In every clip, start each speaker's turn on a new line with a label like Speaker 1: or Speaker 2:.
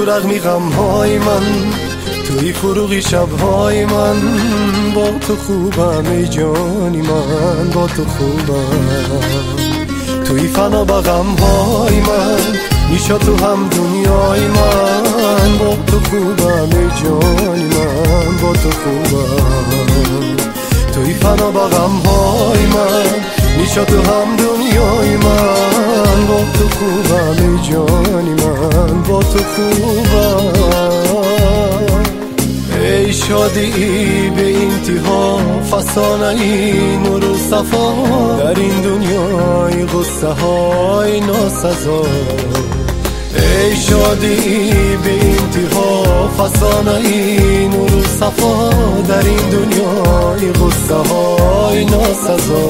Speaker 1: تو رغمی غمهای من، توی فروغی شبهای من، با تو خوبم ای جانی من، با تو خوبم. توی فنا با غمهای من، نیشا تو هم دنیای من، با تو خوبم ای جانی من، با تو خوبم. توی فنا با غمهای من، نیشا تو هم دنیای من، با تو خوبم ای جانی من، با تو خوبم. ای شادی به انتها، فسانه نور و صفا، در این دنیای غصه های ناسزا. ای شادی به انتها، فسانه نور و صفا، در این دنیای غصه های ناسزا.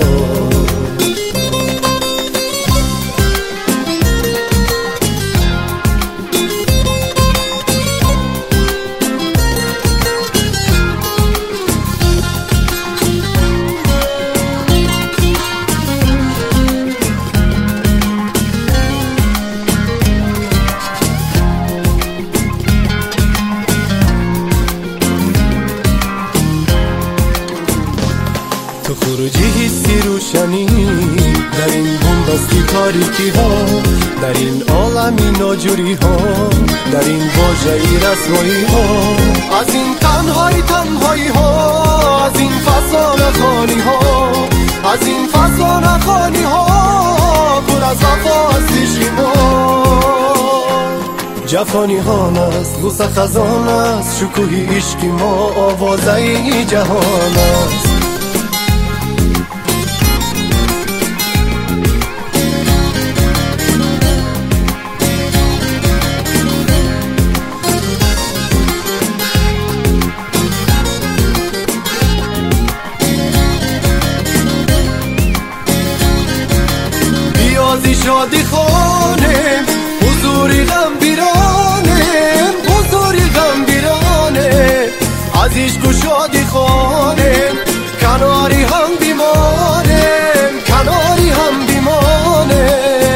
Speaker 1: تو خروجی حسی روشنی، در این بومبستی تاریکی ها، در این عالمی ناجوری ها، در این واژه‌ای رسوایی ها، از این تنهایی ها، از این فسانه خانی ها، از این فسانه خانی ها، پر از وفا هستی شما. جفانی ها است، غصه خزان است، شکوهی عشقی ما، آوازه جهان است. بیازی شادی خانه، حضوری غم بیرانه، حضوری غم بیرانه، از عشق و شادی خانه، کناری هم بیمانه، کناری هم بیمانه.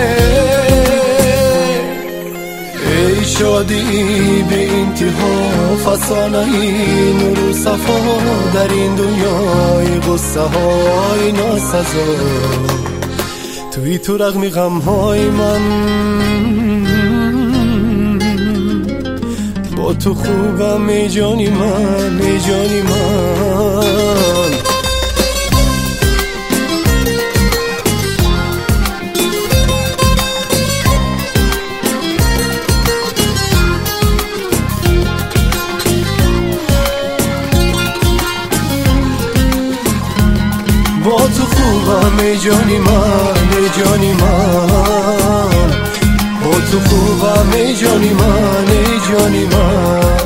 Speaker 1: ای شادی به انتها، فسانه نور و صفا، در این دنیای غصه های ناسزا. توی تو رغمی غمهای من، با تو خوبم ای جانی من، ای جانی من. با تو خوبم ای جانی من، ای جانی من. با تو خوبم ای جانی من، ای جانی من.